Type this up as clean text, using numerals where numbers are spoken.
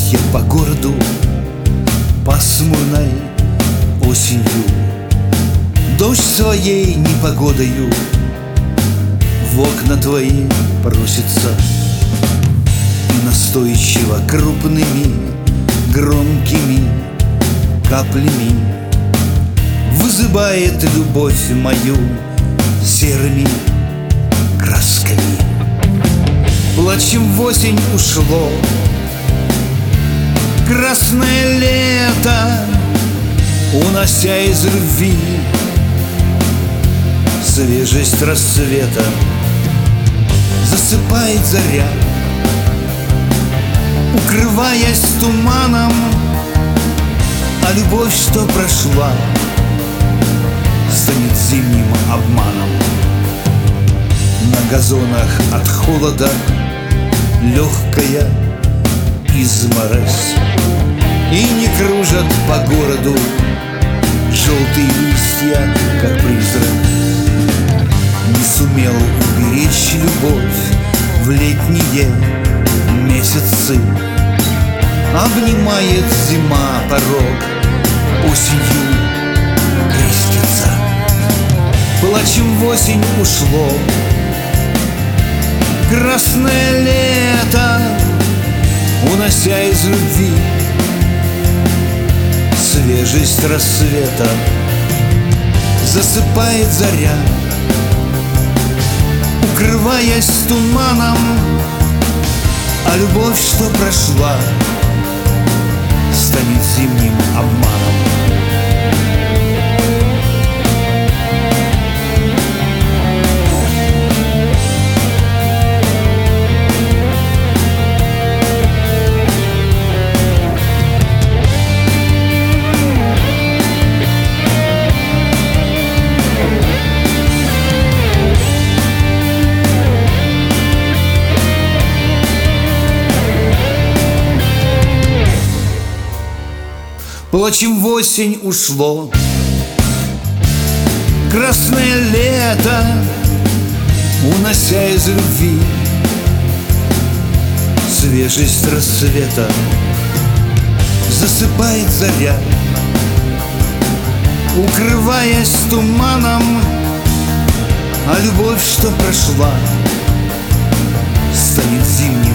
я по городу пасмурной осенью, дождь своей непогодою в окна твои просится и настойчиво крупными громкими каплями вызывает любовь мою серыми красками. Плачем в осень ушло красное лето, унося из любви свежесть рассвета. Засыпает заря, укрываясь туманом, а любовь, что прошла, станет зимним обманом. На газонах от холода легкая изморозь, и не кружат по городу желтые листья, как призрак. Не сумел уберечь любовь в летние месяцы. Обнимает зима порог, осенью крестится. Плачем в осень ушло красное лето, унося из любви свежесть рассвета. Засыпает заря, укрываясь туманом, а любовь, что прошла, станет зимним обманом. Плачем в осень ушло красное лето, унося из любви свежесть рассвета. Засыпает заря, укрываясь туманом, а любовь, что прошла, станет зимним